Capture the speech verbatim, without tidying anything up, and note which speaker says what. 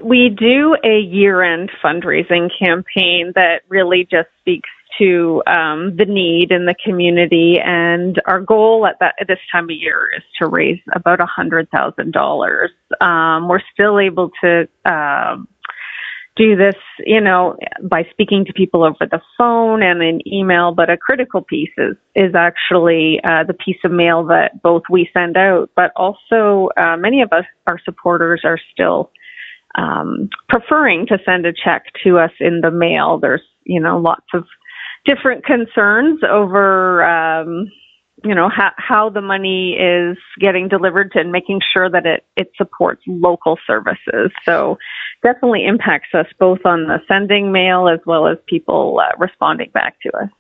Speaker 1: we do a year-end fundraising campaign that really just speaks to um, the need in the community, and our goal at that at this time of year is to raise about a hundred thousand dollars. Um, we're still able to um, do this, you know, by speaking to people over the phone and in email, but a critical piece is is actually uh, the piece of mail that both we send out, but also uh, many of us, our supporters, are still um, preferring to send a check to us in the mail. There's, you know, lots of different concerns over, um, you know, how, how the money is getting delivered to and making sure that it, it supports local services. So definitely impacts us both on the sending mail as well as people uh, responding back to us.